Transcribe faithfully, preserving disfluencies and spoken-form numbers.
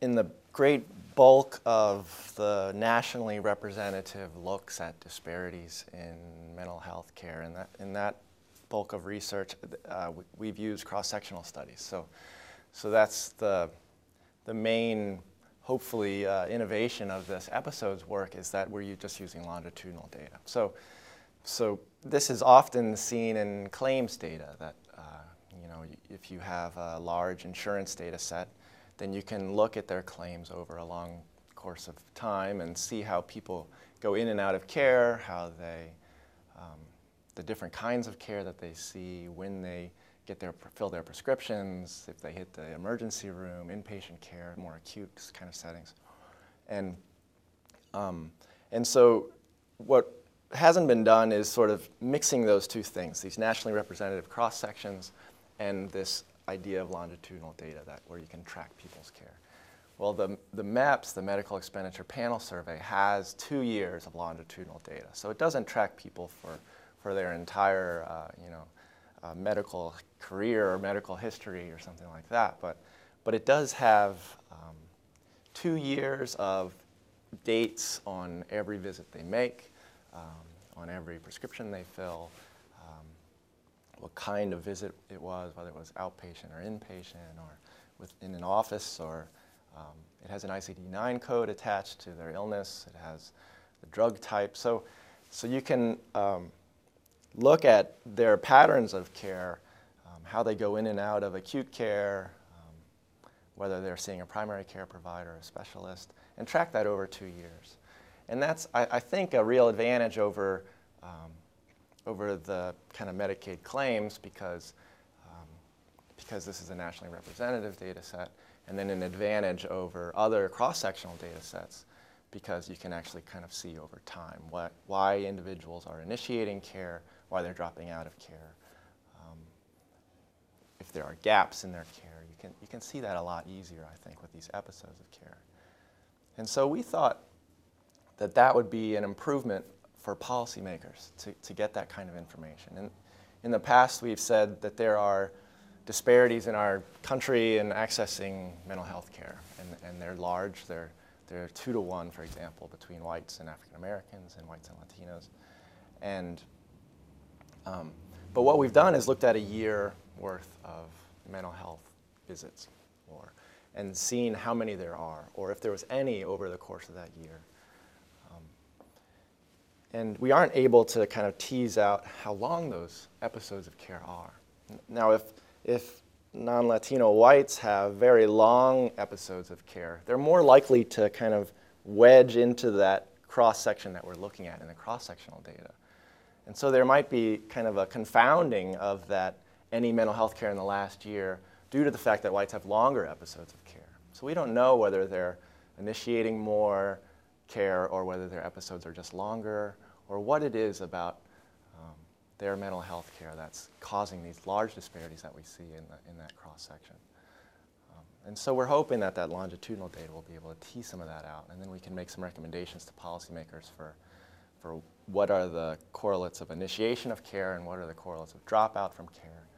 in the great bulk of the nationally representative looks at disparities in mental health care, and that, in that bulk of research, uh, we, we've used cross-sectional studies. So, so that's the, the main, hopefully, uh, innovation of this episodes work, is that we're just using longitudinal data. So, so this is often seen in claims data, that uh, you know, if you have a large insurance data set, then you can look at their claims over a long course of time and see how people go in and out of care, how they, um, the different kinds of care that they see, when they get their, fill their prescriptions, if they hit the emergency room, inpatient care, more acute kind of settings. And, um, and so what hasn't been done is sort of mixing those two things, these nationally representative cross-sections and this idea of longitudinal data, that where you can track people's care. Well, the, the MEPS, the Medical Expenditure Panel Survey, has two years of longitudinal data. So it doesn't track people for, for their entire uh, you know, uh, medical career or medical history or something like that. But, but it does have um, two years of dates on every visit they make, um, on every prescription they fill, what kind of visit it was, whether it was outpatient or inpatient or within an office, or um, it has an I C D nine code attached to their illness. It has the drug type. So, so you can um, look at their patterns of care, um, how they go in and out of acute care, um, whether they're seeing a primary care provider or a specialist, and track that over two years. And that's, I, I think, a real advantage over um, over the kind of Medicaid claims, because, um, because this is a nationally representative data set, and then an advantage over other cross-sectional data sets, because you can actually kind of see over time what, why individuals are initiating care, why they're dropping out of care. Um, if there are gaps in their care, you can, you can see that a lot easier, I think, with these episodes of care. And so we thought that that would be an improvement for policymakers to, to get that kind of information. And in the past, we've said that there are disparities in our country in accessing mental health care, and, and they're large. They're, they're two to one, for example, between whites and African Americans and whites and Latinos. And, um, but what we've done is looked at a year worth of mental health visits, or, and seen how many there are, or if there was any over the course of that year. And we aren't able to kind of tease out how long those episodes of care are. Now, if, if non-Latino whites have very long episodes of care, they're more likely to kind of wedge into that cross-section that we're looking at in the cross-sectional data. And so there might be kind of a confounding of that any mental health care in the last year due to the fact that whites have longer episodes of care. So we don't know whether they're initiating more care or whether their episodes are just longer, or what it is about um, their mental health care that's causing these large disparities that we see in, the, in that cross-section. Um, and so we're hoping that that longitudinal data will be able to tease some of that out, and then we can make some recommendations to policymakers for, for what are the correlates of initiation of care and what are the correlates of dropout from care,